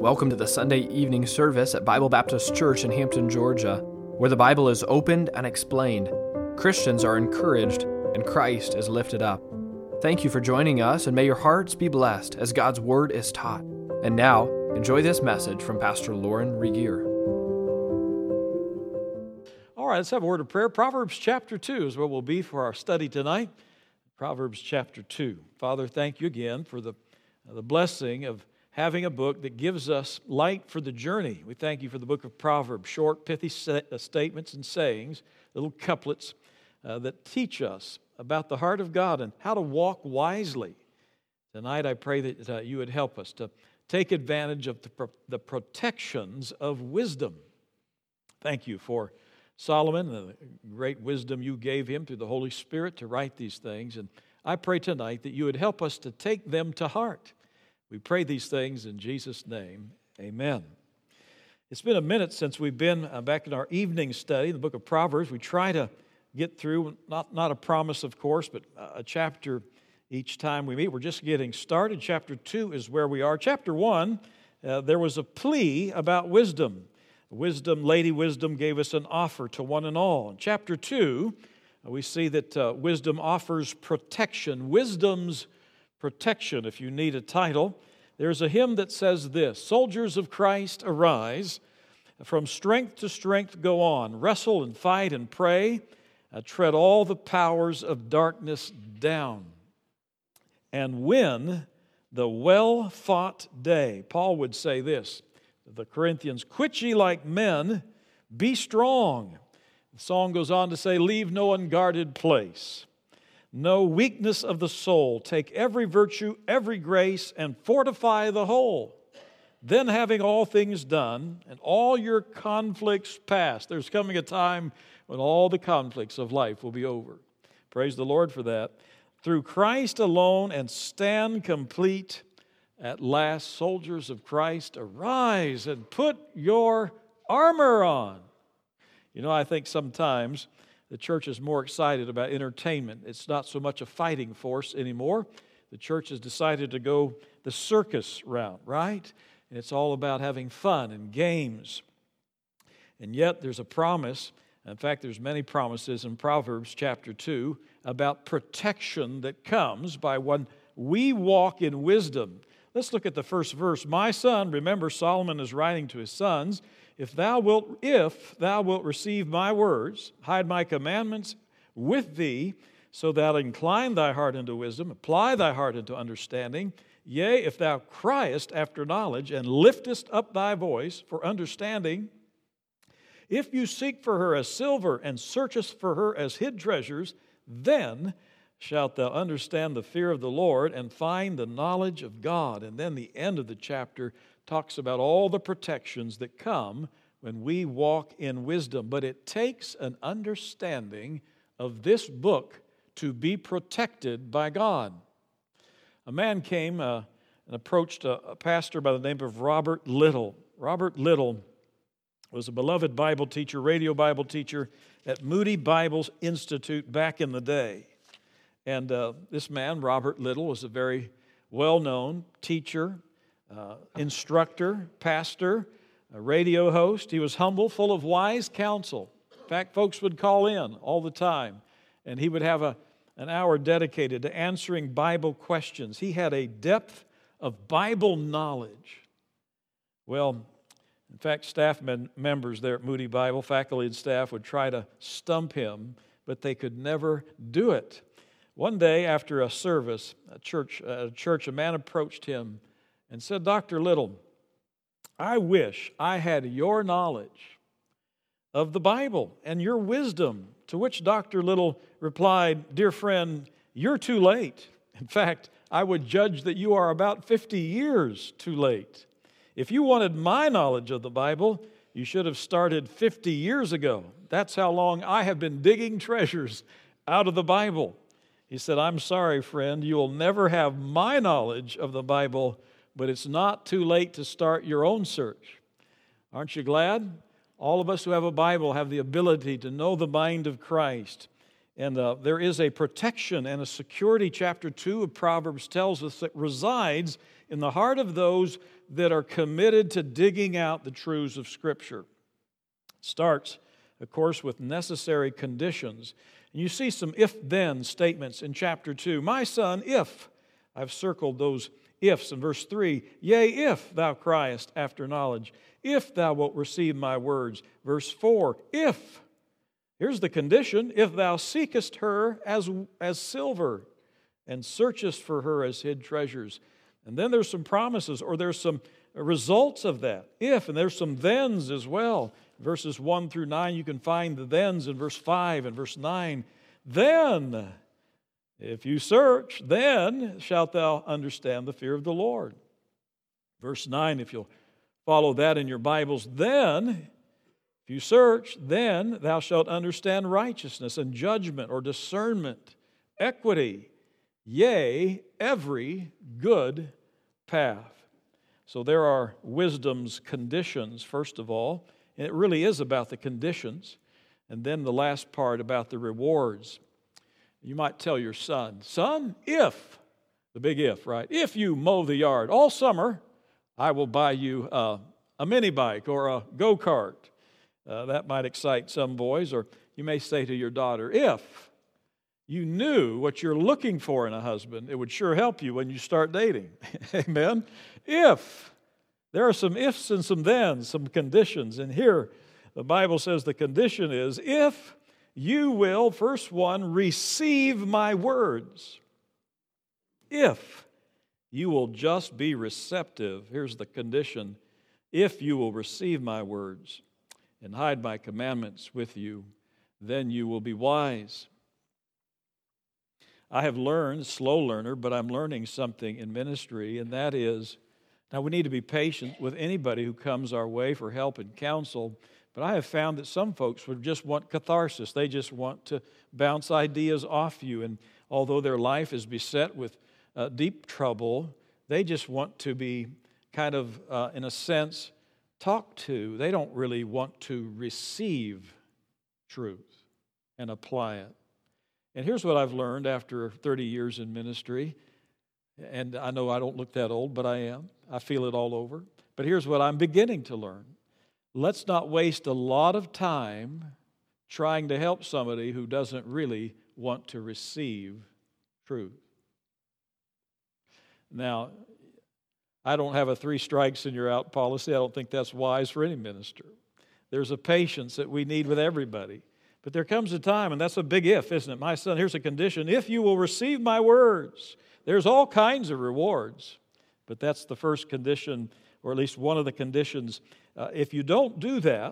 Welcome to the Sunday evening service at Bible Baptist Church in Hampton, Georgia, where the Bible is opened and explained. Christians are encouraged and Christ is lifted up. Thank you for joining us, and may your hearts be blessed as God's Word is taught. And now, enjoy this message from Pastor Lauren Regier. All right, let's have a word of prayer. Proverbs chapter 2 is where we'll be for our study tonight. Proverbs chapter 2. Father, thank you again for the blessing of having a book that gives us light for the journey. We thank you for the book of Proverbs, short, pithy statements and sayings, little couplets that teach us about the heart of God and how to walk wisely. Tonight I pray that you would help us to take advantage of the protections of wisdom. Thank you for Solomon and the great wisdom you gave him through the Holy Spirit to write these things. And I pray tonight that you would help us to take them to heart. We pray these things in Jesus' name. Amen. It's been a minute since we've been back in our evening study, the book of Proverbs. We try to get through, not a promise, of course, but a chapter each time we meet. We're just getting started. Chapter 2 is where we are. Chapter 1, there was a plea about wisdom. Lady Wisdom gave us an offer to one and all. In chapter 2, we see that wisdom offers protection. Wisdom's protection, if you need a title. There's a hymn that says this: soldiers of Christ, arise, from strength to strength go on, wrestle and fight and pray, tread all the powers of darkness down, and win the well-fought day. Paul would say this, the Corinthians, quit ye like men, be strong. The song goes on to say, leave no unguarded place. No weakness of the soul. Take every virtue, every grace, and fortify the whole. Then, having all things done, and all your conflicts past, there's coming a time when all the conflicts of life will be over. Praise the Lord for that. Through Christ alone, and stand complete. At last, soldiers of Christ, arise and put your armor on. You know, I think sometimes the church is more excited about entertainment. It's not so much a fighting force anymore. The church has decided to go the circus route, right? And it's all about having fun and games. And yet there's a promise. In fact, there's many promises in Proverbs chapter 2 about protection that comes by when we walk in wisdom. Let's look at the first verse. My son, remember Solomon is writing to his sons, if thou wilt receive my words, hide my commandments with thee, so thou incline thy heart unto wisdom, apply thy heart unto understanding. Yea, if thou criest after knowledge, and liftest up thy voice for understanding, if you seek for her as silver, and searchest for her as hid treasures, then shalt thou understand the fear of the Lord, and find the knowledge of God. And then the end of the chapter talks about all the protections that come when we walk in wisdom. But it takes an understanding of this book to be protected by God. A man came and approached a pastor by the name of Robert Little. Robert Little was a beloved Bible teacher, radio Bible teacher at Moody Bible Institute back in the day. And this man, Robert Little, was a very well-known teacher, instructor, pastor, a radio host. He was humble, full of wise counsel. In fact, folks would call in all the time, and he would have an hour dedicated to answering Bible questions. He had a depth of Bible knowledge. Well, in fact, staff members there at Moody Bible, faculty and staff, would try to stump him, but they could never do it. One day after a service, a man approached him and said, Dr. Little, I wish I had your knowledge of the Bible and your wisdom. To which Dr. Little replied, dear friend, you're too late. In fact, I would judge that you are about 50 years too late. If you wanted my knowledge of the Bible, you should have started 50 years ago. That's how long I have been digging treasures out of the Bible. He said, I'm sorry, friend, you will never have my knowledge of the Bible, but it's not too late to start your own search. Aren't you glad? All of us who have a Bible have the ability to know the mind of Christ. And there is a protection and a security, chapter 2 of Proverbs tells us, that resides in the heart of those that are committed to digging out the truths of Scripture. It starts, of course, with necessary conditions. And you see some if-then statements in chapter 2. My son, if, I've circled those ifs in verse 3. Yea, if thou criest after knowledge, if thou wilt receive my words. Verse 4, if. Here's the condition, if thou seekest her as silver and searchest for her as hid treasures. And then there's some promises, or there's some results of that. If, and there's some thens as well. Verses 1 through 9, you can find the thens in verse 5 and verse 9. Then, if you search, then shalt thou understand the fear of the Lord. Verse 9, if you'll follow that in your Bibles, then, if you search, then thou shalt understand righteousness and judgment or discernment, equity, yea, every good path. So there are wisdom's conditions, first of all. And it really is about the conditions. And then the last part about the rewards. You might tell your son, son, if, the big if, right? If you mow the yard all summer, I will buy you a mini bike or a go-kart. That might excite some boys. Or you may say to your daughter, if you knew what you're looking for in a husband, it would sure help you when you start dating. Amen? If. There are some ifs and some thens, some conditions. And here, the Bible says the condition is, if you will, first one, receive my words. If you will just be receptive, here's the condition, if you will receive my words and hide my commandments with you, then you will be wise. I have learned, slow learner, but I'm learning something in ministry, and that is, now, we need to be patient with anybody who comes our way for help and counsel, but I have found that some folks would just want catharsis. They just want to bounce ideas off you, and although their life is beset with deep trouble, they just want to be kind of, in a sense, talked to. They don't really want to receive truth and apply it. And here's what I've learned after 30 years in ministry. And I know I don't look that old, but I am. I feel it all over. But here's what I'm beginning to learn. Let's not waste a lot of time trying to help somebody who doesn't really want to receive truth. Now, I don't have a 3 strikes and you're out policy. I don't think that's wise for any minister. There's a patience that we need with everybody. But there comes a time, and that's a big if, isn't it? My son, here's a condition. If you will receive my words. There's all kinds of rewards, but that's the first condition, or at least one of the conditions. If you don't do that,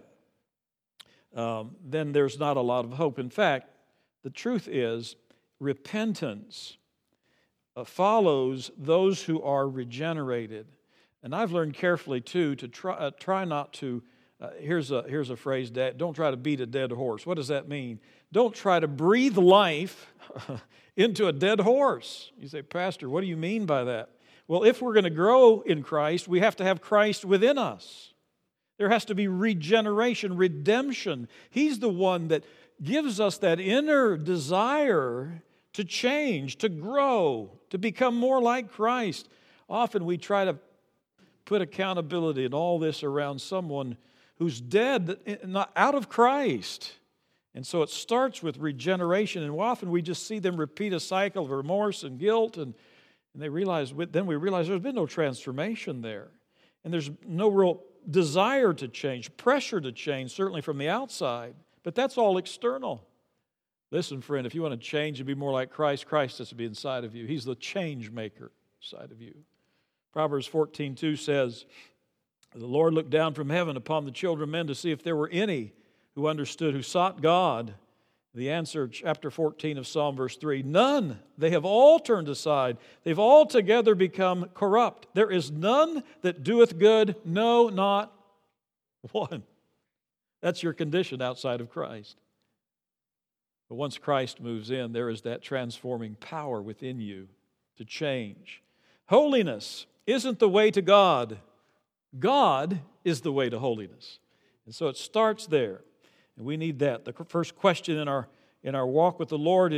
then there's not a lot of hope. In fact, the truth is, repentance follows those who are regenerated. And I've learned carefully, too, to try not to, here's a phrase, don't try to beat a dead horse. What does that mean? Don't try to breathe life into a dead horse. You say, Pastor, what do you mean by that? Well, if we're going to grow in Christ, we have to have Christ within us. There has to be regeneration, redemption. He's the one that gives us that inner desire to change, to grow, to become more like Christ. Often we try to put accountability and all this around someone who's dead, not out of Christ. And so it starts with regeneration, and often we just see them repeat a cycle of remorse and guilt, and then we realize there's been no transformation there. And there's no real desire to change, pressure to change, certainly from the outside. But that's all external. Listen, friend, if you want to change and be more like Christ, Christ has to be inside of you. He's the change maker inside of you. Proverbs 14:2 says, the Lord looked down from heaven upon the children of men to see if there were any who understood, who sought God. The answer, chapter 14 of Psalm verse 3, none. They have all turned aside. They've altogether become corrupt. There is none that doeth good, no, not one. That's your condition outside of Christ. But once Christ moves in, there is that transforming power within you to change. Holiness isn't the way to God. God is the way to holiness. And so it starts there. And we need that. The first question in our walk with the Lord is,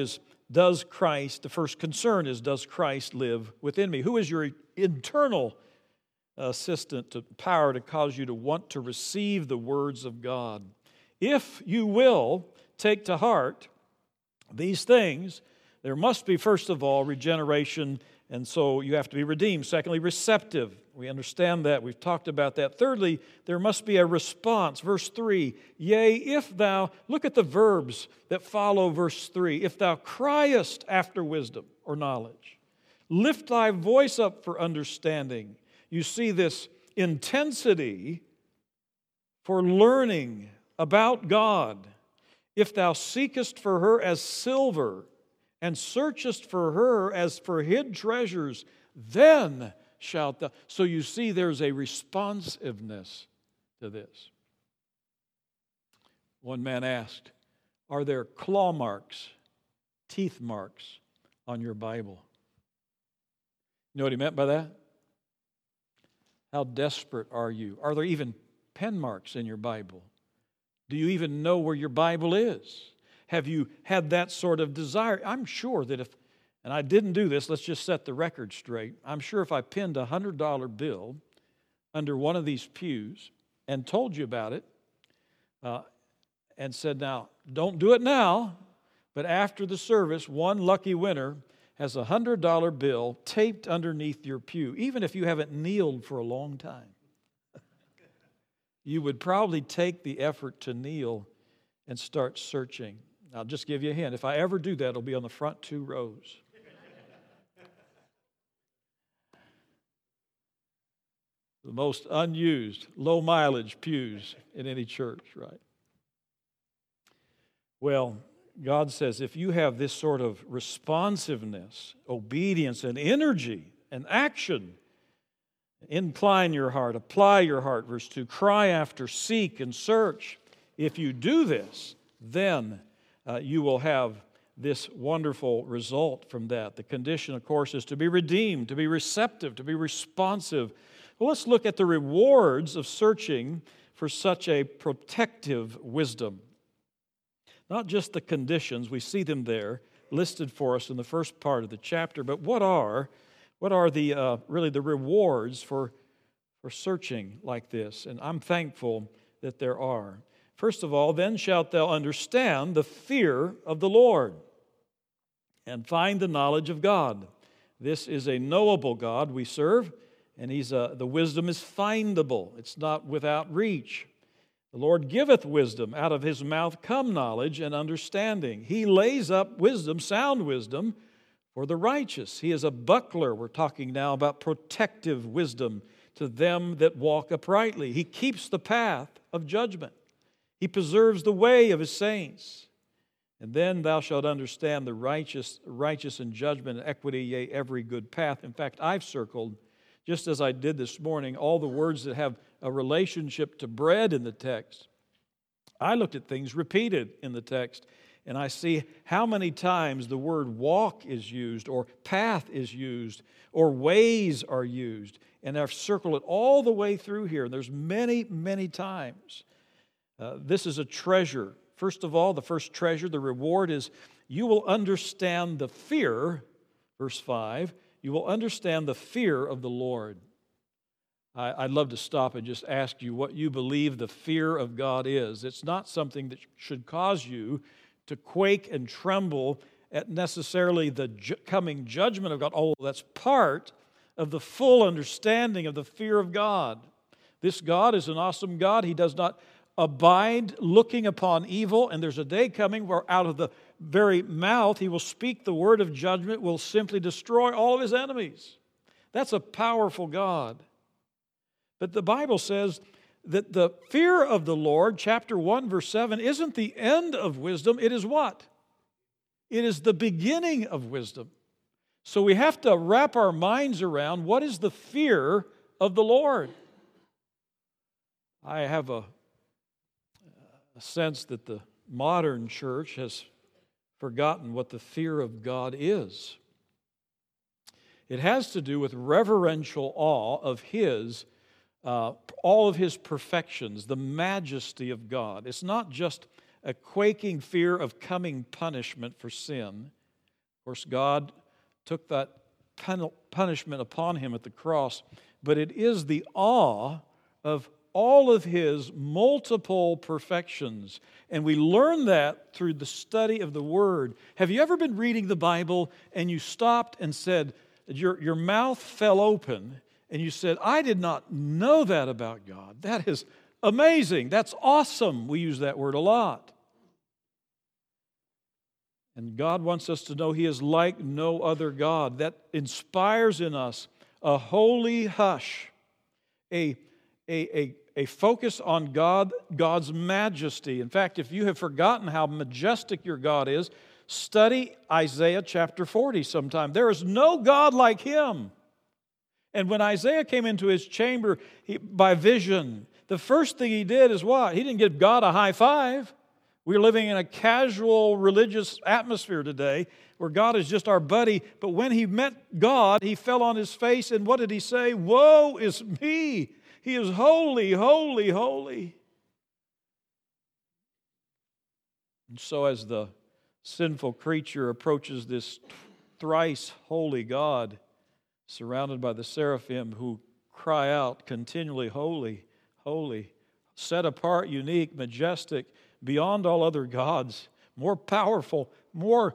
the first concern is, does Christ live within me? Who is your internal assistant to power to cause you to want to receive the words of God? If you will take to heart these things, there must be, first of all, regeneration, and so you have to be redeemed. Secondly, receptive. We understand that. We've talked about that. Thirdly, there must be a response. Verse 3, yea, if thou, look at the verbs that follow verse 3, if thou criest after wisdom or knowledge, lift thy voice up for understanding. You see this intensity for learning about God. If thou seekest for her as silver, and searchest for her as for hid treasures, then shalt thou. So you see there's a responsiveness to this. One man asked, are there claw marks, teeth marks on your Bible? You know what he meant by that? How desperate are you? Are there even pen marks in your Bible? Do you even know where your Bible is? Have you had that sort of desire? I'm sure that if, and I didn't do this, let's just set the record straight. I'm sure if I pinned a $100 bill under one of these pews and told you about it and said, now, don't do it now, but after the service, one lucky winner has a $100 bill taped underneath your pew, even if you haven't kneeled for a long time. You would probably take the effort to kneel and start searching. I'll just give you a hint. If I ever do that, it'll be on the front 2 rows. The most unused, low-mileage pews in any church, right? Well, God says if you have this sort of responsiveness, obedience, and energy and action, incline your heart, apply your heart, verse 2, cry after, seek, and search. If you do this, then you will have this wonderful result from that. The condition, of course, is to be redeemed, to be receptive, to be responsive. Well, let's look at the rewards of searching for such a protective wisdom. Not just the conditions, we see them there listed for us in the first part of the chapter, but what are the really the rewards for searching like this? And I'm thankful that there are. First of all, then shalt thou understand the fear of the Lord and find the knowledge of God. This is a knowable God we serve, and the wisdom is findable. It's not without reach. The Lord giveth wisdom. Out of his mouth come knowledge and understanding. He lays up wisdom, sound wisdom, for the righteous. He is a buckler. We're talking now about protective wisdom to them that walk uprightly. He keeps the path of judgment. He preserves the way of his saints. And then thou shalt understand the righteous in judgment and equity, yea, every good path. In fact, I've circled, just as I did this morning, all the words that have a relationship to bread in the text. I looked at things repeated in the text, and I see how many times the word walk is used, or path is used, or ways are used. And I've circled it all the way through here. And there's many, many times. This is a treasure. First of all, the first treasure, the reward is you will understand the fear, verse 5, you will understand the fear of the Lord. I'd love to stop and just ask you what you believe the fear of God is. It's not something that should cause you to quake and tremble at necessarily the coming judgment of God. Oh, that's part of the full understanding of the fear of God. This God is an awesome God. He does not abide looking upon evil, and there's a day coming where out of the very mouth he will speak the word of judgment, will simply destroy all of his enemies. That's a powerful God. But the Bible says that the fear of the Lord, chapter 1, verse 7, isn't the end of wisdom. It is what? It is the beginning of wisdom. So we have to wrap our minds around what is the fear of the Lord. I have a sense that the modern church has forgotten what the fear of God is. It has to do with reverential awe of His, all of His perfections, the majesty of God. It's not just a quaking fear of coming punishment for sin, course, God took that punishment upon him at the cross, but it is the awe of all of his multiple perfections. And we learn that through the study of the Word. Have you ever been reading the Bible and you stopped and said, your mouth fell open, and you said, I did not know that about God. That is amazing. That's awesome. We use that word a lot. And God wants us to know He is like no other God. That inspires in us a holy hush, a focus on God's majesty. In fact, if you have forgotten how majestic your God is, study Isaiah chapter 40 sometime. There is no God like Him. And when Isaiah came into his chamber by vision, the first thing he did is what? He didn't give God a high five. We're living in a casual religious atmosphere today where God is just our buddy. But when he met God, he fell on his face, and what did he say? Woe is me! He is holy, holy, holy. And so as the sinful creature approaches this thrice holy God, surrounded by the seraphim who cry out continually, holy, holy, set apart, unique, majestic, beyond all other gods, more powerful, more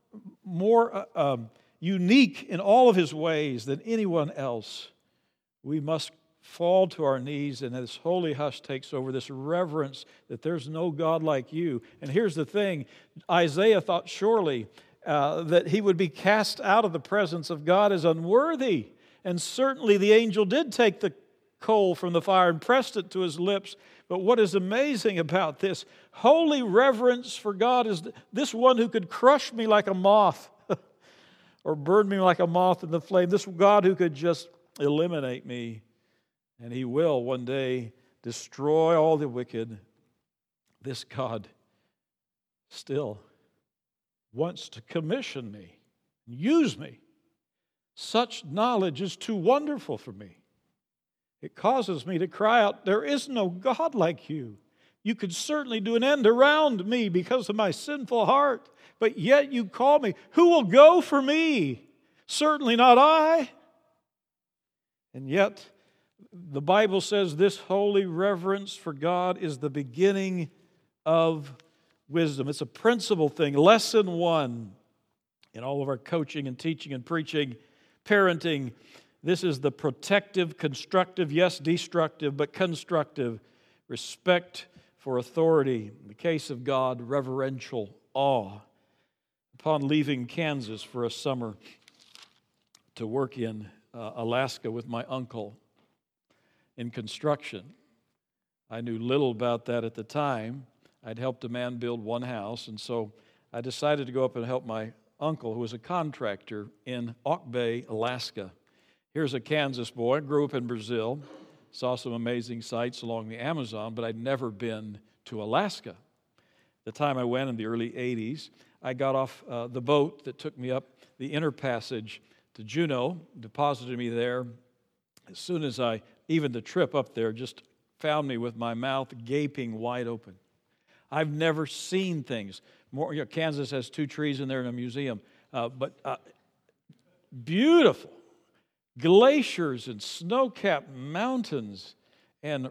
unique in all of His ways than anyone else. We must fall to our knees, and this holy hush takes over, this reverence that there's no God like you. And here's the thing, Isaiah thought surely that he would be cast out of the presence of God as unworthy. And certainly the angel did take the coal from the fire and pressed it to his lips. But what is amazing about this holy reverence for God is this one who could crush me like a moth or burn me like a moth in the flame, this God who could just eliminate me. And He will one day destroy all the wicked. This God still wants to commission me, use me. Such knowledge is too wonderful for me. It causes me to cry out, there is no God like you. You could certainly do an end around me because of my sinful heart, but yet you call me. Who will go for me? Certainly not I. And yet, the Bible says this holy reverence for God is the beginning of wisdom. It's a principal thing. Lesson 1 in all of our coaching and teaching and preaching, parenting. This is the protective, constructive, yes, destructive, but constructive respect for authority. In the case of God, reverential awe. Upon leaving Kansas for a summer to work in Alaska with my uncle in construction, I knew little about that at the time. I'd helped a man build one house, and so I decided to go up and help my uncle, who was a contractor in Auk Bay, Alaska. Here's a Kansas boy, grew up in Brazil, saw some amazing sights along the Amazon, but I'd never been to Alaska. The time I went in the early 80s, I got off the boat that took me up the inner passage to Juneau, deposited me there. As soon as even the trip up there just found me with my mouth gaping wide open. I've never seen things more. Kansas has 2 trees in there in a museum, but beautiful glaciers and snow-capped mountains, and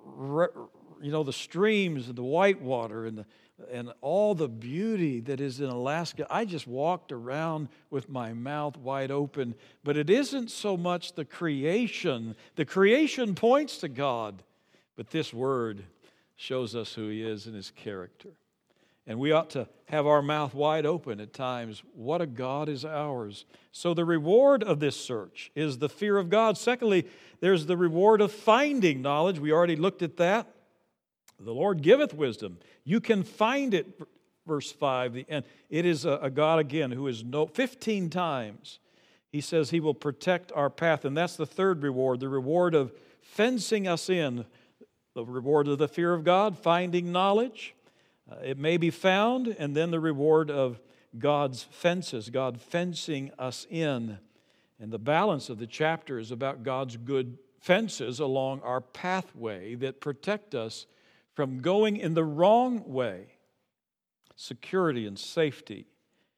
the streams and the whitewater and all the beauty that is in Alaska. I just walked around with my mouth wide open. But it isn't so much the creation. The creation points to God, but this Word shows us who He is and His character. And we ought to have our mouth wide open at times. What a God is ours. So the reward of this search is the fear of God. Secondly, there's the reward of finding knowledge. We already looked at that. The Lord giveth wisdom. You can find it, verse 5. And it is a God, again, who is 15 times. He says He will protect our path. And that's the third reward, the reward of fencing us in. The reward of the fear of God, finding knowledge. It may be found, and then the reward of God's fences, God fencing us in. And the balance of the chapter is about God's good fences along our pathway that protect us from going in the wrong way. Security and safety.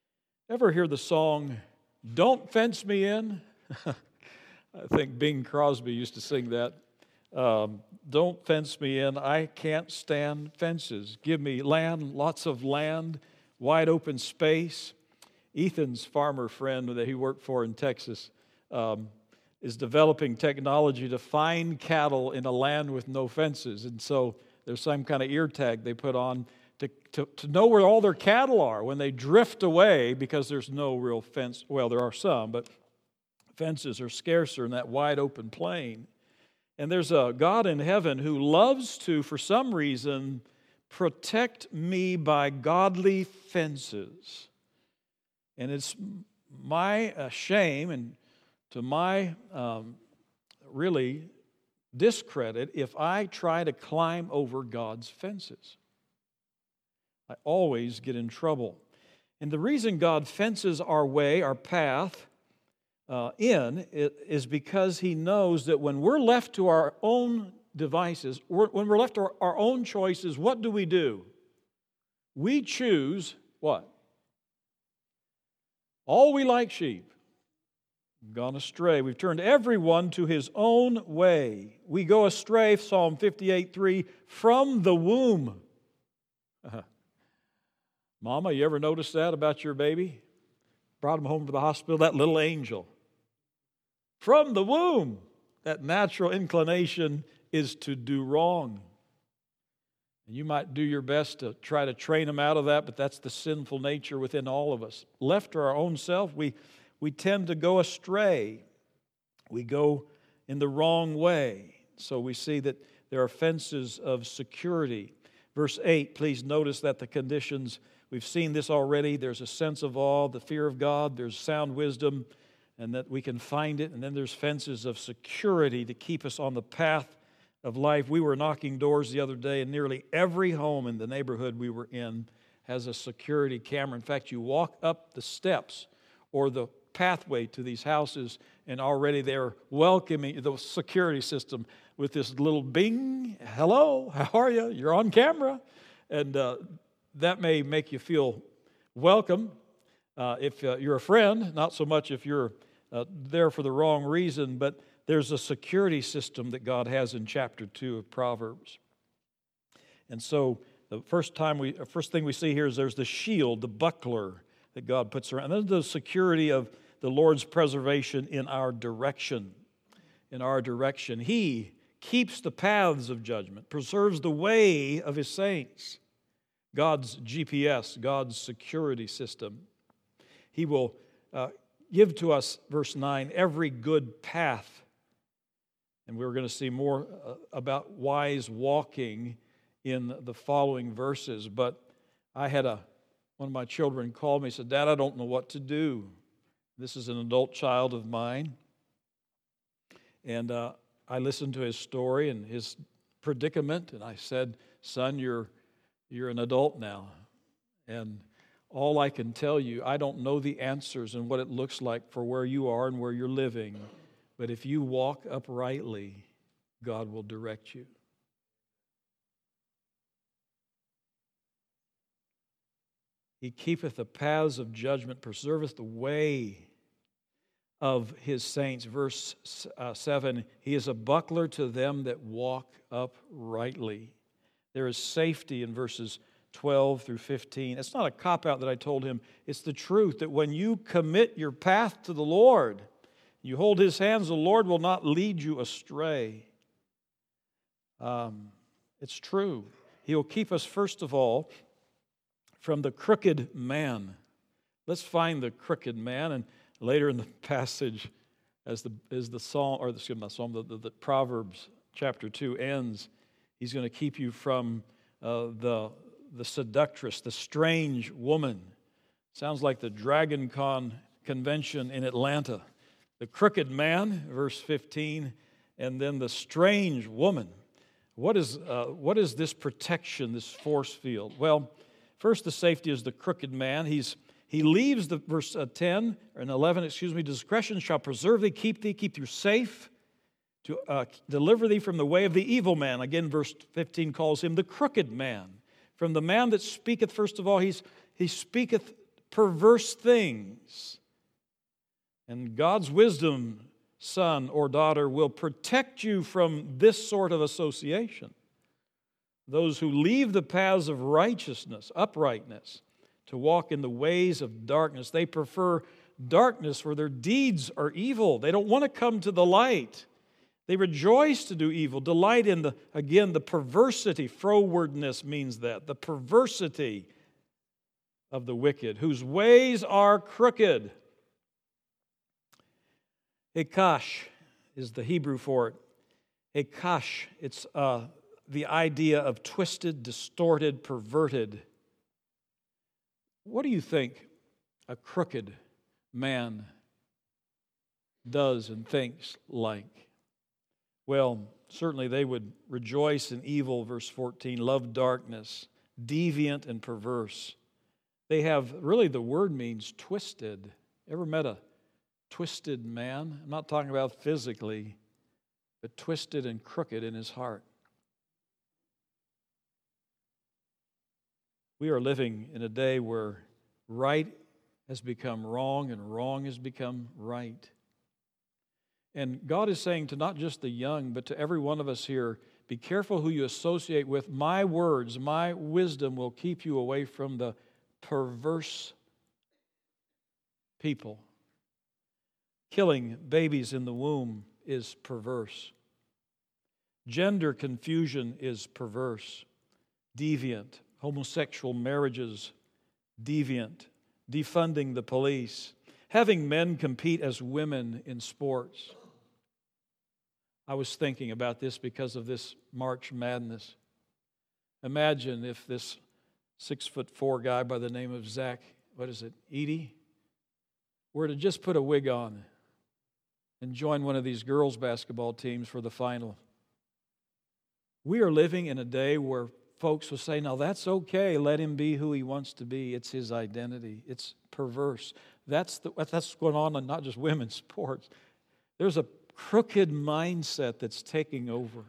Ever hear the song, "Don't Fence Me In"? I think Bing Crosby used to sing that. Don't fence me in, I can't stand fences. Give me land, lots of land, wide open space. Ethan's farmer friend that he worked for in Texas is developing technology to find cattle in a land with no fences. And so there's some kind of ear tag they put on to know where all their cattle are when they drift away, because there's no real fence. Well, there are some, but fences are scarcer in that wide open plain. And there's a God in heaven who loves to, for some reason, protect me by godly fences. And it's my shame and to my really discredit if I try to climb over God's fences. I always get in trouble. And the reason God fences our way, our path, is because He knows that when we're left to our own devices, when we're left to our own choices, what do? We choose what? All we like sheep, gone astray. We've turned everyone to his own way. We go astray, Psalm 58:3, from the womb. Mama, you ever notice that about your baby? Brought him home from the hospital, that little angel. From the womb, that natural inclination is to do wrong. And you might do your best to try to train them out of that, but that's the sinful nature within all of us. Left to our own self, we tend to go astray. We go in the wrong way. So we see that there are fences of security. Verse 8, please notice that the conditions, we've seen this already. There's a sense of awe, the fear of God. There's sound wisdom, and that we can find it. And then there's fences of security to keep us on the path of life. We were knocking doors the other day, and nearly every home in the neighborhood we were in has a security camera. In fact, you walk up the steps or the pathway to these houses, and already they're welcoming the security system with this little bing, hello, how are you? You're on camera. And that may make you feel welcome if you're a friend, not so much if you're there for the wrong reason, but there's a security system that God has in chapter 2 of Proverbs. And so the first thing we see here is there's the shield, the buckler that God puts around. And then the security of the Lord's preservation in our direction. In our direction. He keeps the paths of judgment, preserves the way of His saints. God's GPS, God's security system. He will give to us, verse 9, every good path. And we're going to see more about wise walking in the following verses. But I had one of my children called me and said, "Dad, I don't know what to do." This is an adult child of mine. And I listened to his story and his predicament, and I said, "Son, you're an adult now. And all I can tell you, I don't know the answers and what it looks like for where you are and where you're living. But if you walk uprightly, God will direct you." He keepeth the paths of judgment, preserveth the way of His saints. Verse 7, He is a buckler to them that walk uprightly. There is safety in verses 12 through 15. It's not a cop-out that I told him. It's the truth that when you commit your path to the Lord, you hold His hands, the Lord will not lead you astray. It's true. He will keep us, first of all, from the crooked man. Let's find the crooked man, and later in the passage, as the psalm, or excuse me, not psalm, the Proverbs chapter 2 ends, He's going to keep you from the seductress, the strange woman. Sounds like the Dragon Con convention in Atlanta. The crooked man, verse 15, and then the strange woman. What is this protection, this force field? Well, first the safety is the crooked man. He leaves the verse 10 or 11, discretion shall preserve thee, keep you safe, to deliver thee from the way of the evil man. Again, verse 15 calls him the crooked man. From the man that speaketh, first of all, he speaketh perverse things. And God's wisdom, son or daughter, will protect you from this sort of association. Those who leave the paths of righteousness, uprightness, to walk in the ways of darkness. They prefer darkness, for their deeds are evil. They don't want to come to the light. They rejoice to do evil, delight in the perversity. Frowardness means that, the perversity of the wicked, whose ways are crooked. Ekash is the Hebrew for it. Ekash, it's the idea of twisted, distorted, perverted. What do you think a crooked man does and thinks like? Well, certainly they would rejoice in evil, verse 14, love darkness, deviant and perverse. They have, really the word means twisted. Ever met a twisted man? I'm not talking about physically, but twisted and crooked in his heart. We are living in a day where right has become wrong and wrong has become right. And God is saying to not just the young, but to every one of us here, be careful who you associate with. My words, my wisdom will keep you away from the perverse people. Killing babies in the womb is perverse. Gender confusion is perverse, deviant. Homosexual marriages, deviant. Defunding the police. Having men compete as women in sports. I was thinking about this because of this March Madness. Imagine if this 6'4" guy by the name of Zach, Edey, were to just put a wig on and join one of these girls' basketball teams for the final. We are living in a day where folks will say, now that's okay, let him be who he wants to be. It's his identity. It's perverse. That's going on in not just women's sports. There's a crooked mindset that's taking over.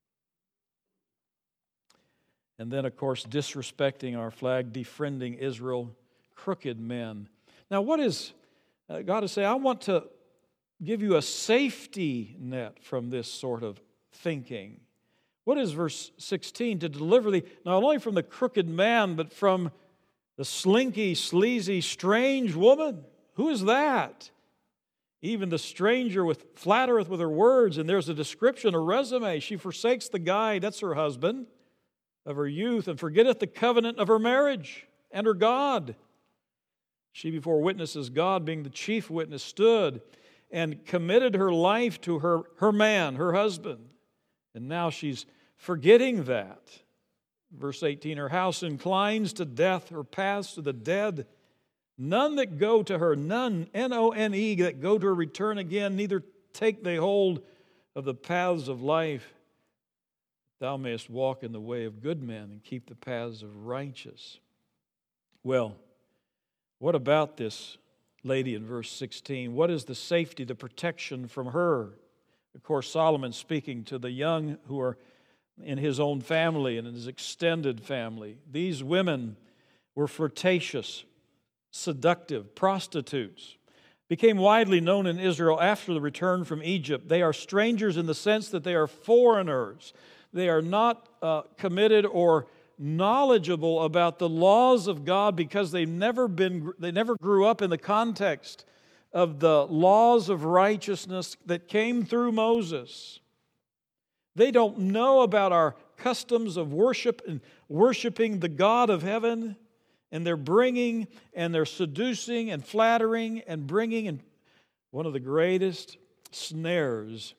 And then, of course, disrespecting our flag, defriending Israel, crooked men. Now, what is God is saying? I want to give you a safety net from this sort of thinking. What is verse 16? To deliver thee not only from the crooked man, but from the slinky, sleazy, strange woman. Who is that? Even the stranger flattereth with her words, and there's a description, a resume. She forsakes the guide, that's her husband, of her youth, and forgetteth the covenant of her marriage and her God. She before witnesses, God being the chief witness, stood and committed her life to her man, her husband. And now she's forgetting that. Verse 18, her house inclines to death, her paths to the dead. None that go to her, none, N-O-N-E, that go to her return again, neither take they hold of the paths of life. Thou mayest walk in the way of good men and keep the paths of righteous. Well, what about this lady in verse 16? What is the safety, the protection from her? Of course, Solomon's speaking to the young who are in his own family and in his extended family. These women were flirtatious, seductive, prostitutes. Became widely known in Israel after the return from Egypt. They are strangers in the sense that they are foreigners. They are not committed or knowledgeable about the laws of God because they never grew up in the context of the laws of righteousness that came through Moses. They don't know about our customs of worship and worshiping the God of heaven, and they're bringing and they're seducing and flattering and bringing, and one of the greatest snares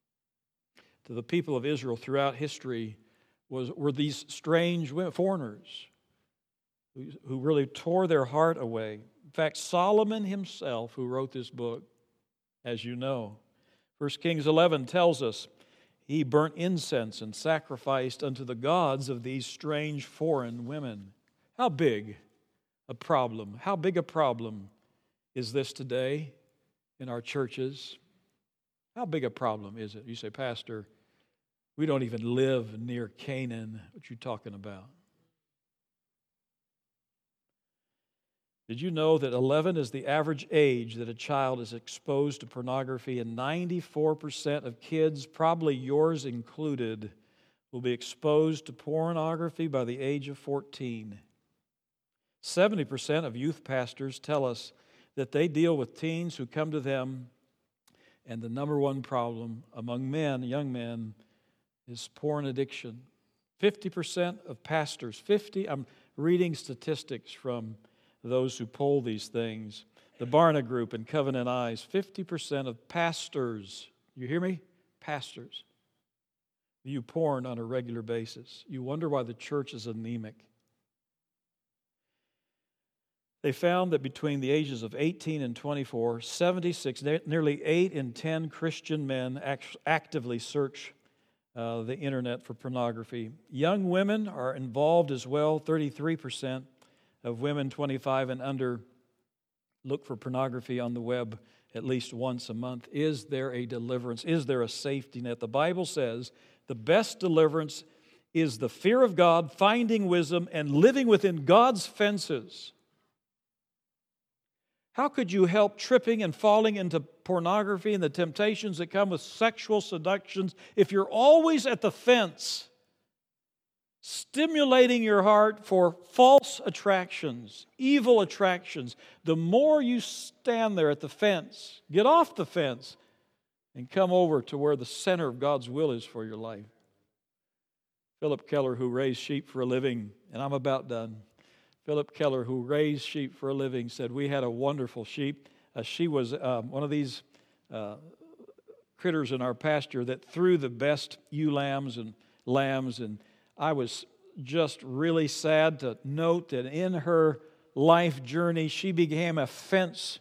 to the people of Israel throughout history were these strange women, foreigners who really tore their heart away. In fact, Solomon himself, who wrote this book, as you know, 1 Kings 11 tells us, he burnt incense and sacrificed unto the gods of these strange foreign women. How big a problem is this today in our churches? How big a problem is it? You say, Pastor, we don't even live near Canaan. What you talking about? Did you know that 11 is the average age that a child is exposed to pornography, and 94% of kids, probably yours included, will be exposed to pornography by the age of 14? 70% of youth pastors tell us that they deal with teens who come to them, and the number one problem among men, young men, is porn addiction. 50% of pastors, I'm reading statistics from those who poll these things. The Barna Group and Covenant Eyes, 50% of pastors, you hear me? Pastors, view porn on a regular basis. You wonder why the church is anemic. They found that between the ages of 18 and 24, 76, nearly 8 in 10 Christian men actively search the internet for pornography. Young women are involved as well. 33% of women 25 and under look for pornography on the web at least once a month. Is there a deliverance? Is there a safety net? The Bible says the best deliverance is the fear of God, finding wisdom, and living within God's fences. How could you help tripping and falling into pornography and the temptations that come with sexual seductions if you're always at the fence, stimulating your heart for false attractions, evil attractions? The more you stand there at the fence, get off the fence and come over to where the center of God's will is for your life. Philip Keller, who raised sheep for a living, and I'm about done. Philip Keller, who raised sheep for a living, said, we had a wonderful sheep. She was one of these critters in our pasture that threw the best ewe lambs, and I was just really sad to note that in her life journey, she became a fence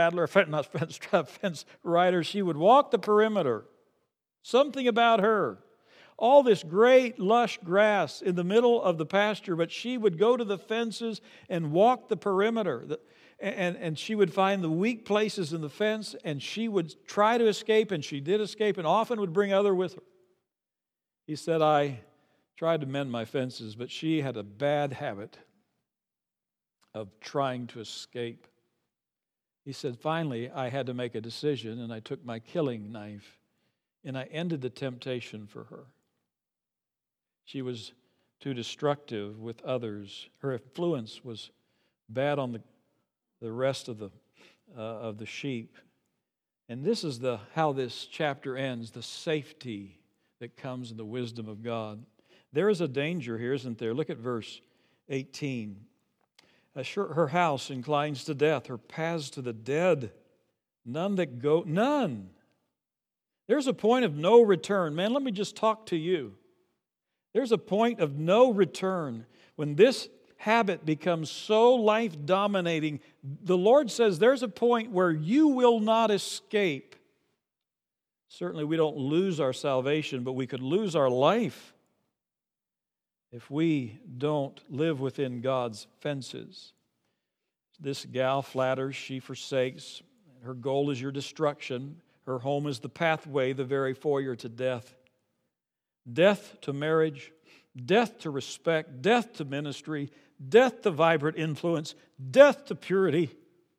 rider. She would walk the perimeter. Something about her. All this great, lush grass in the middle of the pasture, but she would go to the fences and walk the perimeter. And she would find the weak places in the fence, and she would try to escape, and she did escape, and often would bring others with her. He said, I tried to mend my fences, but she had a bad habit of trying to escape. He said, finally, I had to make a decision, and I took my killing knife, and I ended the temptation for her. She was too destructive with others. Her influence was bad on the rest of the sheep. And this is how this chapter ends, the safety that comes in the wisdom of God. There is a danger here, isn't there? Look at verse 18. Her house inclines to death, her paths to the dead. None. There's a point of no return. Man, let me just talk to you. There's a point of no return when this habit becomes so life-dominating. The Lord says there's a point where you will not escape. Certainly we don't lose our salvation, but we could lose our life if we don't live within God's fences. This gal flatters, she forsakes. Her goal is your destruction. Her home is the pathway, the very foyer to death. Death to marriage, death to respect, death to ministry, death to vibrant influence, death to purity.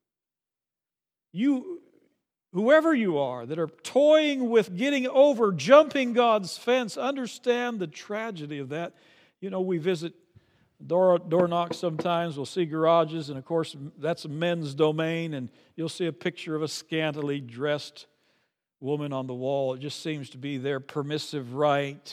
Whoever you are that are toying with getting over, jumping God's fence, understand the tragedy of that. You know, we visit door knocks sometimes, we'll see garages, and of course that's a men's domain, and you'll see a picture of a scantily dressed woman on the wall. It just seems to be their permissive right.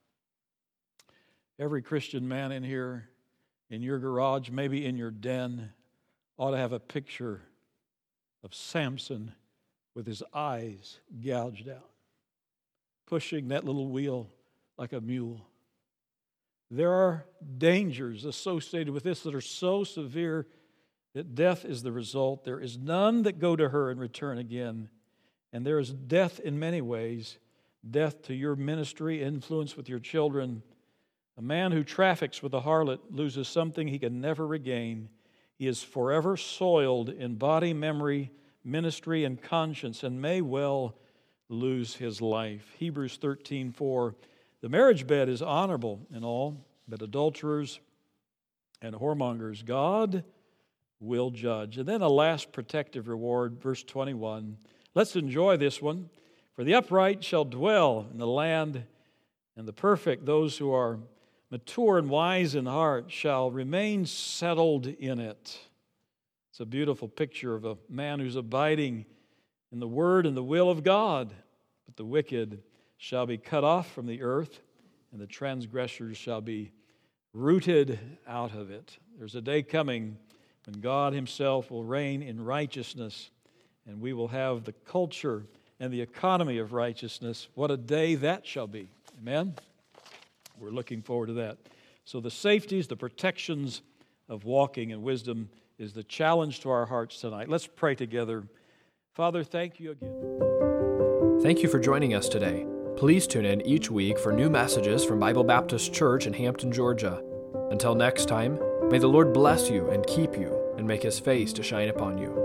Every Christian man in here, in your garage, maybe in your den, ought to have a picture of Samson with his eyes gouged out, pushing that little wheel like a mule. There are dangers associated with this that are so severe that death is the result. There is none that go to her and return again. And there is death in many ways, death to your ministry, influence with your children. A man who traffics with a harlot loses something he can never regain. He is forever soiled in body, memory, ministry, and conscience, and may well lose his life. Hebrews 13:4. The marriage bed is honorable in all, but adulterers and whoremongers God will judge. And then a last protective reward, verse 21. Let's enjoy this one. For the upright shall dwell in the land, and the perfect, those who are mature and wise in heart, shall remain settled in it. It's a beautiful picture of a man who's abiding in the word and the will of God. But the wicked shall be cut off from the earth, and the transgressors shall be rooted out of it. There's a day coming when God himself will reign in righteousness, and we will have the culture and the economy of righteousness. What a day that shall be. Amen? We're looking forward to that. So the safeties, the protections of walking in wisdom is the challenge to our hearts tonight. Let's pray together. Father, thank you again. Thank you for joining us today. Please tune in each week for new messages from Bible Baptist Church in Hampton, Georgia. Until next time, may the Lord bless you and keep you and make his face to shine upon you.